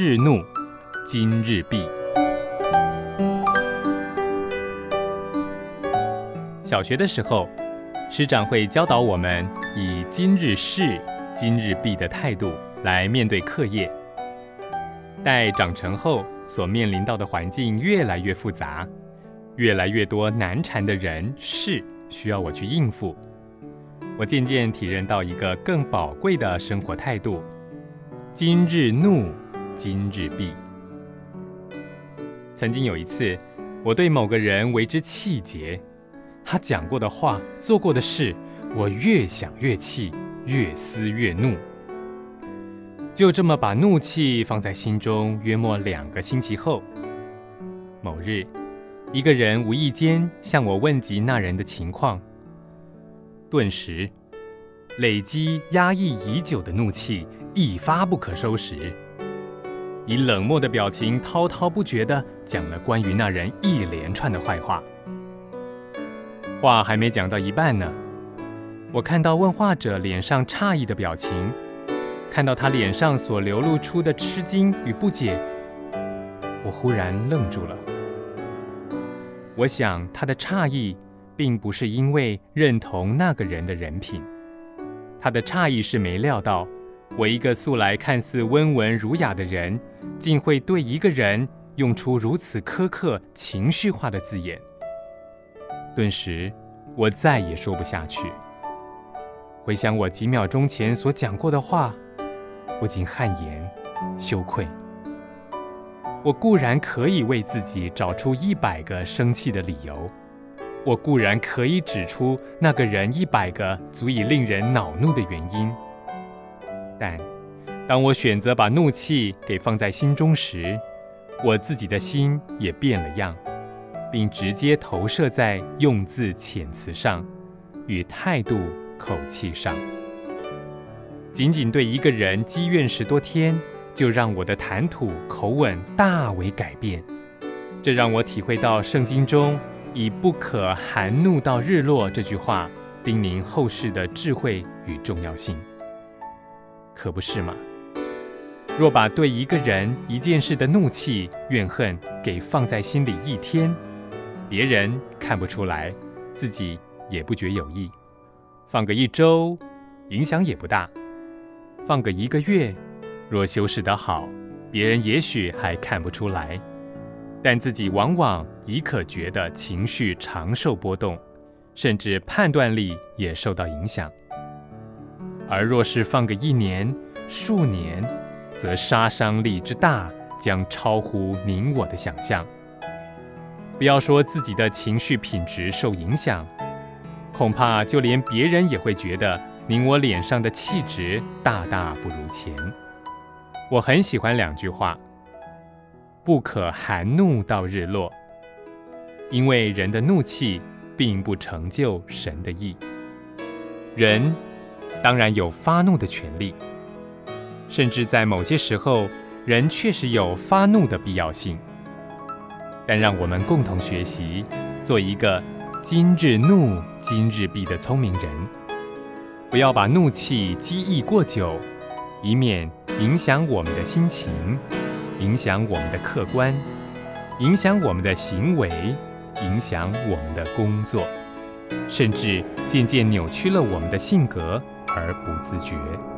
日怒，今日毕。小学的时候，师长会教导我们以今日事今日毕的态度来面对课业。待长成后，所面临到的环境越来越复杂，越来越多难缠的人事需要我去应付。我渐渐体认到一个更宝贵的生活态度：今日怒，今日毕。曾经有一次，我对某个人为之气结，他讲过的话，做过的事，我越想越气，越思越怒。就这么把怒气放在心中，约莫2个星期后，某日，一个人无意间向我问及那人的情况，顿时累积压抑已久的怒气一发不可收拾，以冷漠的表情滔滔不绝地讲了关于那人一连串的坏话。话还没讲到一半呢，我看到问话者脸上诧异的表情，看到他脸上所流露出的吃惊与不解，我忽然愣住了。我想他的诧异并不是因为认同那个人的人品，他的诧异是没料到我一个素来看似温文儒雅的人，竟会对一个人用出如此苛刻情绪化的字眼。顿时我再也说不下去，回想我几秒钟前所讲过的话，不禁汗颜羞愧。我固然可以为自己找出100个生气的理由，我固然可以指出那个人100个足以令人恼怒的原因，但当我选择把怒气给放在心中时，我自己的心也变了样，并直接投射在用字遣词上与态度口气上。仅仅对一个人积怨10多天，就让我的谈吐口吻大为改变。这让我体会到圣经中以不可含怒到日落这句话叮咛后世的智慧与重要性。可不是吗？若把对一个人一件事的怒气怨恨给放在心里1天，别人看不出来，自己也不觉有益。放个1周，影响也不大。放个1个月，若修饰得好，别人也许还看不出来，但自己往往已可觉得情绪常受波动，甚至判断力也受到影响。而若是放个1年、数年，则杀伤力之大将超乎您我的想象。不要说自己的情绪品质受影响，恐怕就连别人也会觉得您我脸上的气质大大不如前。我很喜欢2句话：不可含怒到日落，因为人的怒气并不成就神的义。人当然有发怒的权利，甚至在某些时候，人确实有发怒的必要性。但让我们共同学习，做一个今日怒今日毕的聪明人，不要把怒气积抑过久，以免影响我们的心情，影响我们的客观，影响我们的行为，影响我们的工作，甚至渐渐扭曲了我们的性格而不自觉。